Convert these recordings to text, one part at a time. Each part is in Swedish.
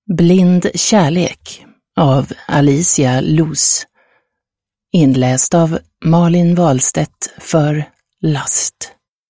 Blind kärlek av Alicia Loos. Inläst av Malin Wahlstedt för Last.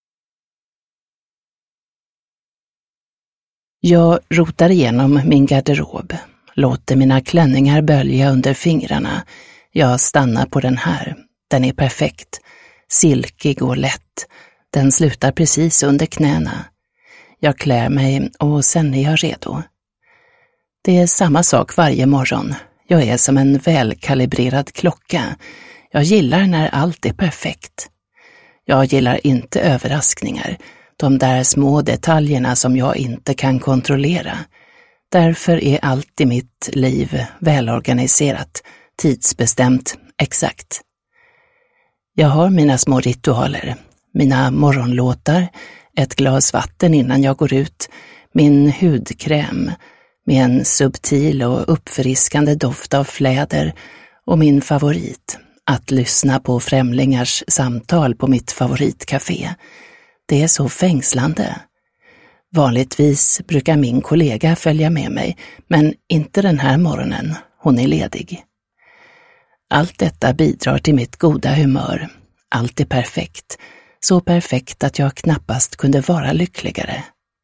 Jag rotar igenom min garderob, låter mina klänningar bölja under fingrarna. Jag stannar på den här. Den är perfekt, silkig och lätt. Den slutar precis under knäna. Jag klär mig och sen är jag redo. Det är samma sak varje morgon. Jag är som en välkalibrerad klocka. Jag gillar när allt är perfekt. Jag gillar inte överraskningar, de där små detaljerna som jag inte kan kontrollera. Därför är allt i mitt liv välorganiserat, tidsbestämt, exakt. Jag har mina små ritualer, mina morgonlåtar, ett glas vatten innan jag går ut, min hudkräm med en subtil och uppfriskande doft av fläder och min favorit, att lyssna på främlingars samtal på mitt favoritcafé. Det är så fängslande. Vanligtvis brukar min kollega följa med mig, men inte den här morgonen, hon är ledig. Allt detta bidrar till mitt goda humör. Allt är perfekt, så perfekt att jag knappast kunde vara lyckligare.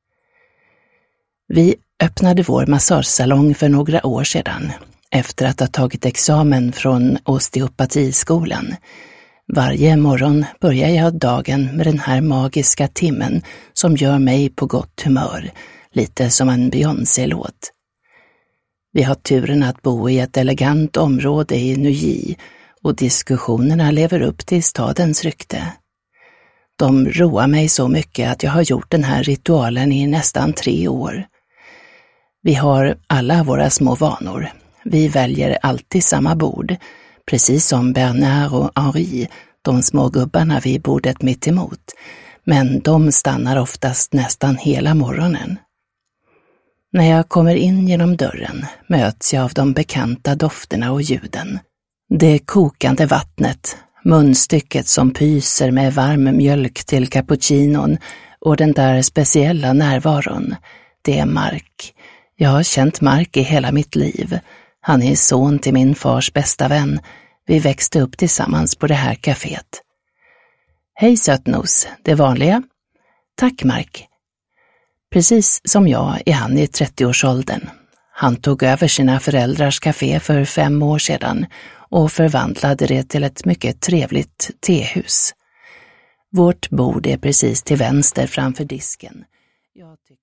Vi öppnade vår massagesalong för några år sedan, efter att ha tagit examen från osteopatiskolan. Varje morgon börjar jag dagen med den här magiska timmen som gör mig på gott humör, lite som en Beyoncé-låt. Vi har turen att bo i ett elegant område i Neuilly och diskussionerna lever upp till stadens rykte. De roar mig så mycket att jag har gjort den här ritualen i nästan 3 år. Vi har alla våra små vanor. Vi väljer alltid samma bord, precis som Bernard och Henri, de små gubbarna vid bordet mitt emot. Men de stannar oftast nästan hela morgonen. När jag kommer in genom dörren möts jag av de bekanta dofterna och ljuden. Det kokande vattnet, munstycket som pyser med varm mjölk till cappuccinon och den där speciella närvaron. Det är Mark. Jag har känt Mark i hela mitt liv. Han är son till min fars bästa vän. Vi växte upp tillsammans på det här kaféet. Hej sötnos, det vanliga? Tack Mark. Precis som jag är han i 30-årsåldern. Han tog över sina föräldrars café för 5 år sedan och förvandlade det till ett mycket trevligt tehus. Vårt bord är precis till vänster framför disken. Jag tycker